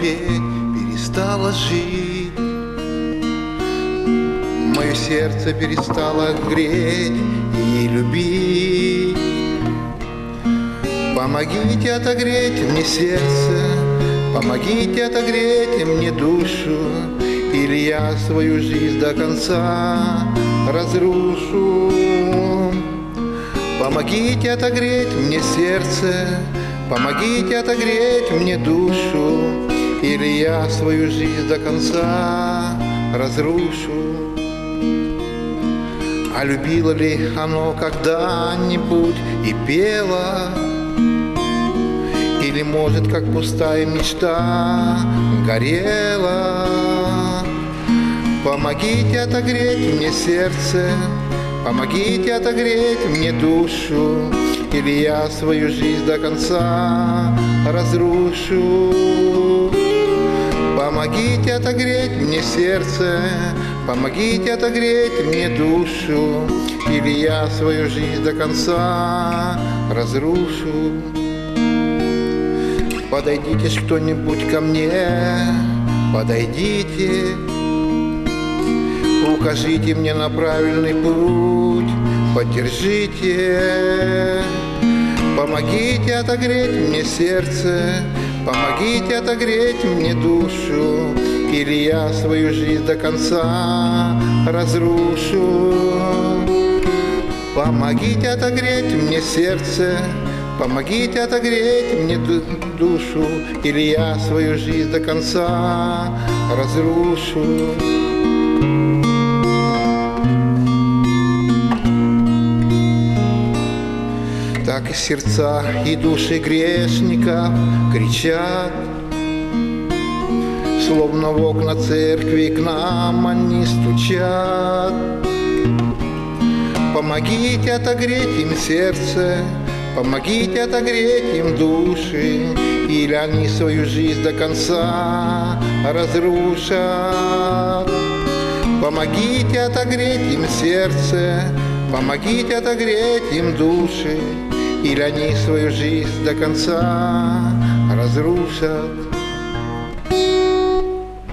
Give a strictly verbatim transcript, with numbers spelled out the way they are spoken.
петь, перестала жить. Мое сердце перестало греть и любить. Помогите отогреть мне сердце, помогите отогреть мне душу, или я свою жизнь до конца разрушу. Помогите отогреть мне сердце, помогите отогреть мне душу, или я свою жизнь до конца разрушу. А любило ли оно когда-нибудь и пело? Или, может, как пустая мечта горела? Помогите отогреть мне сердце, помогите отогреть мне душу, или я свою жизнь до конца разрушу. Помогите отогреть мне сердце, помогите отогреть мне душу, или я свою жизнь до конца разрушу. Подойдите ж кто-нибудь ко мне, подойдите, укажите мне на правильный путь, поддержите. Помогите отогреть мне сердце, помогите отогреть мне душу, или я свою жизнь до конца разрушу. Помогите отогреть мне сердце, помогите отогреть мне душу, или я свою жизнь до конца разрушу. Так и сердца и души грешников кричат, словно в окна церкви к нам они стучат. Помогите отогреть им сердце, помогите отогреть им души, или они свою жизнь до конца разрушат. Помогите отогреть им сердце, помогите отогреть им души, или они свою жизнь до конца разрушат.